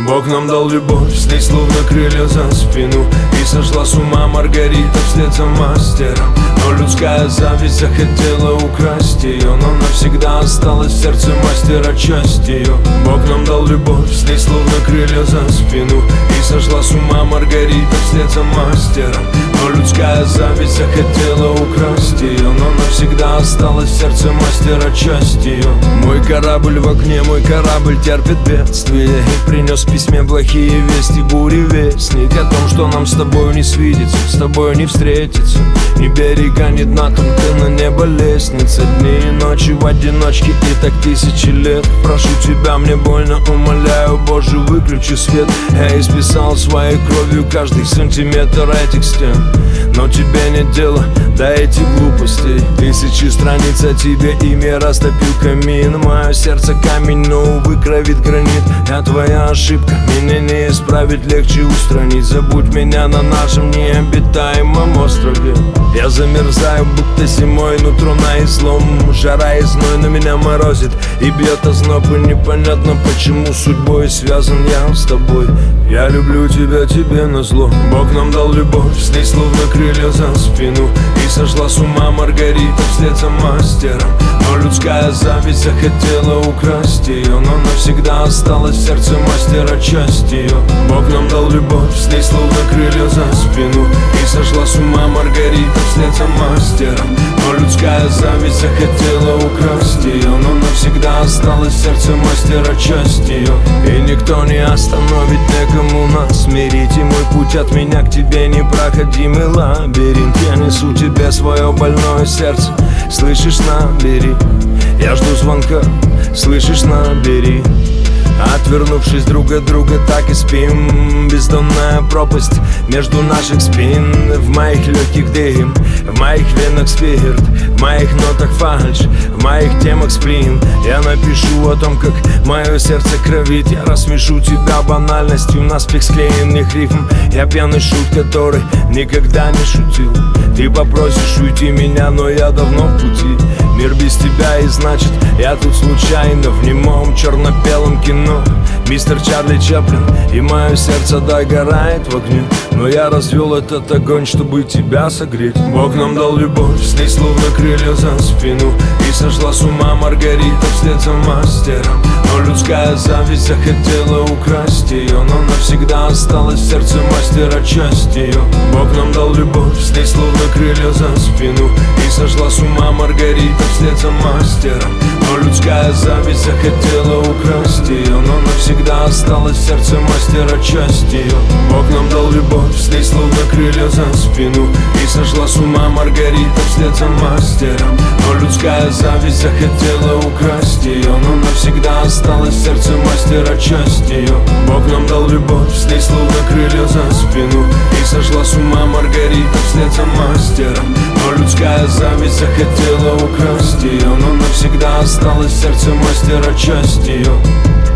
Бог нам дал любовь, с ней словно крылья за спину. И сошла с ума Маргарита вслед за мастером. Но людская зависть захотела украсть ее, но навсегда осталась в сердце мастера часть ее. Бог нам дал любовь, с ней словно крылья за спину. И сошла с ума Маргарита вслед за мастером. Но людская зависть захотела украсть ее, но навсегда осталась в сердце мастера часть ее. Мой корабль в огне, мой корабль терпит бедствие, и принес в письме плохие вести, буревестник о том, что нам с тобой не свидеться, с тобой не встретиться. Ни берега, ни дна, только на небо лестница. Дни и ночи в одиночке, и так тысячи лет. Прошу тебя, мне больно, умоляю, Боже, выключи свет. Я исписал своей кровью каждый сантиметр этих стен, но тебе нет дела до этих глупостей. Тысячи страниц о тебе, имя растопил камин. Мое сердце камень, но, увы, кровит гранит. Я твоя ошибка, меня не исправить, легче устранить. Забудь меня на нашем необитаемом острове. Я замерзаю, будто зимой, нутро на излом. Жара и зной на меня морозит и бьет озноб. И непонятно, почему судьбой связан я с тобой. Я люблю тебя, тебе назло. Бог нам дал любовь, с ней словно крылья за спину. И сошла с ума Маргарита вслед за мастером. Но людская зависть захотела украсть ее, но навсегда осталась в сердце мастера часть ее. Бог нам дал любовь, с ней словно крылья за спину. И сошла с ума Маргарита вслед за мастером. Но людская зависть захотела украсть ее, но навсегда осталась в сердце мастера часть ее. И никто не остановит, некому нас смирить. И мой путь от меня к тебе непроходимый лабиринт. Я несу тебе свое больное сердце, слышишь, набери. Я жду звонка, слышишь, набери. Отвернувшись друг от друга, так и спим. Бездонная пропасть между наших спин. В моих легких дым, в моих венах спирт, в моих нотах фальшь, в моих темах сплин. Я напишу о том, как мое сердце кровит. Я рассмешу тебя банальностью наспех склеенных рифм. Я пьяный шут, который никогда не шутил. Ты попросишь уйти меня, но я давно в пути. Мир без тебя, и значит я тут случайно в немом черно-белом кино. Мистер Чарли Чаплин, и мое сердце догорает в огне. Но я развел этот огонь, чтобы тебя согреть. Бог нам дал любовь, с ней словно крылья за спину. И сошла с ума Маргарита вслед за мастером. Но людская зависть захотела украсть ее, но навсегда осталась в сердце мастера часть ее. Бог нам дал любовь, с ней словно крылья за спину. И сошла с ума Маргарита вслед за мастером. Но людская зависть захотела украсть ее, но навсегда осталась в сердце мастера часть ее. Бог нам дал любовь, с ней словно крылья за спину. И сошла с ума Маргарита вслед за мастером. Но людская зависть захотела украсть ее, но навсегда осталась в сердце мастера часть ее. Бог нам дал любовь, с ней словно крылья за спину. И сошла с ума Маргарита вслед за мастером. Но людская зависть захотела украсть ее, но навсегда осталась в сердце мастера часть ее.